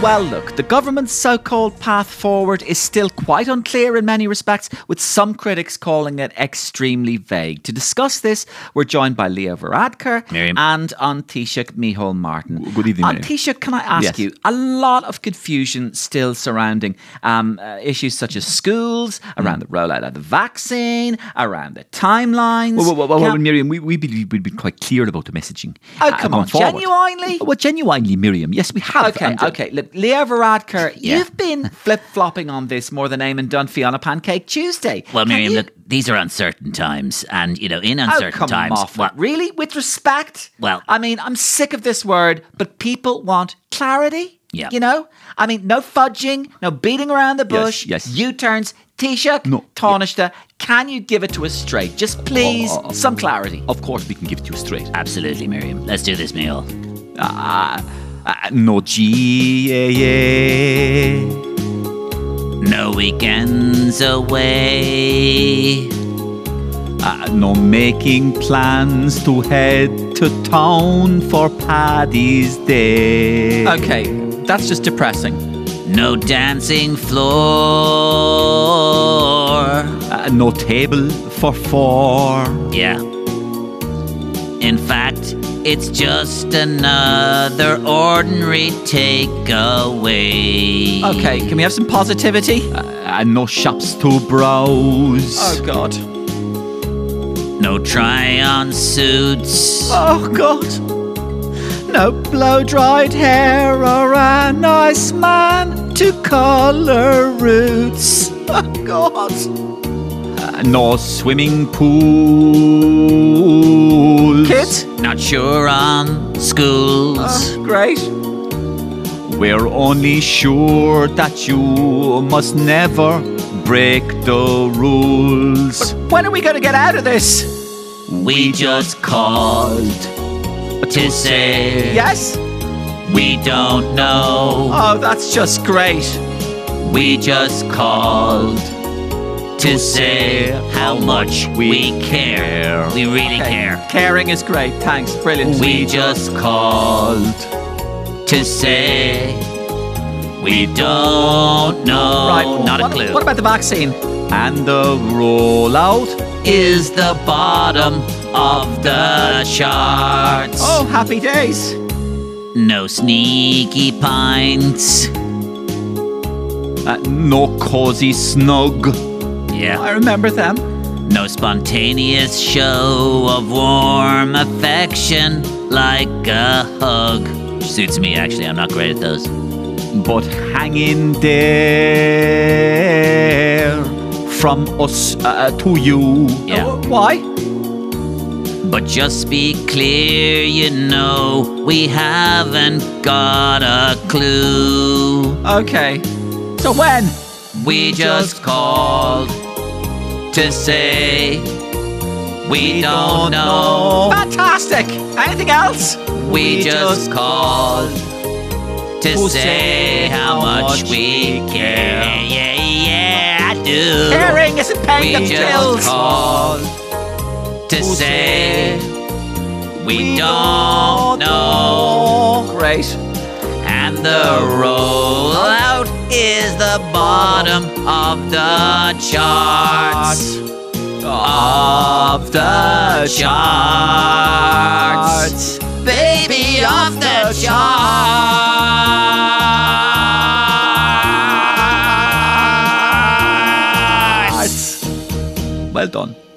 Well, look, the government's so-called path forward is still quite unclear in many respects, with some critics calling it extremely vague. To discuss this, we're joined by Leo Varadkar Miriam. and Taoiseach Micheál Martin. Good evening, Miriam. Taoiseach, can I ask Yes. you, a lot of confusion still surrounding issues such as schools, around the rollout of the vaccine, around the timelines. Well, Miriam, we've been quite clear about the messaging. Oh, come going on, forward. genuinely? Well, genuinely, Miriam. Yes, we have. Okay. Look, Leo Varadkar, Yeah. you've been flip-flopping on this more than Eamon Dunphy on a Pancake Tuesday. Well, Can Miriam, you- look, these are uncertain times. And, in Oh, uncertain come times... off well, it. Really? With respect? Well- I mean, I'm sick of this word, but people want clarity. Yeah. I mean, no fudging, no beating around the bush, Yes. U-turns. Taoiseach, No. Taoiseach, can you give it to us straight? Just please, some clarity. Of course, we can give it to you straight. absolutely, Miriam. Let's do this, Micheál. No GAA. No weekends away. No making plans to head to town for Paddy's Day. Okay, that's just depressing. No dancing floor. No table for four. Yeah. In fact, it's just another ordinary takeaway. Okay, can we have some positivity? No shops to browse. Oh, God. No try-on suits. Oh, God. No blow-dried hair or a nice man to colour roots. Oh, God. No swimming pool. Kids? Not sure on schools. Oh, great. We're only sure that you must never break the rules. When are we going to get out of this? We just called to say Yes? we don't know. Oh, that's just great. We just called to say how much we care. We really Okay. care. Caring is great. Thanks. Brilliant. We just called to say we don't know. Right. Not what, a clue. What about the vaccine? And the rollout. Is the bottom of the charts. Oh, happy days. No sneaky pints. No cozy snug. I Yeah. remember them. No spontaneous show of warm affection like a hug. Suits me, actually. I'm not great at those. But hanging there from us to you. Yeah. Why? But just be clear, we haven't got a clue. Okay. So when? We just called to say we don't know. Fantastic. Anything else? We just called to say how much we care. Yeah, I do. Caring isn't paying We the just bills. called to say we don't know. Great. And the rollout is the bottom of the charts. Of the charts. Baby, off the charts. Well done.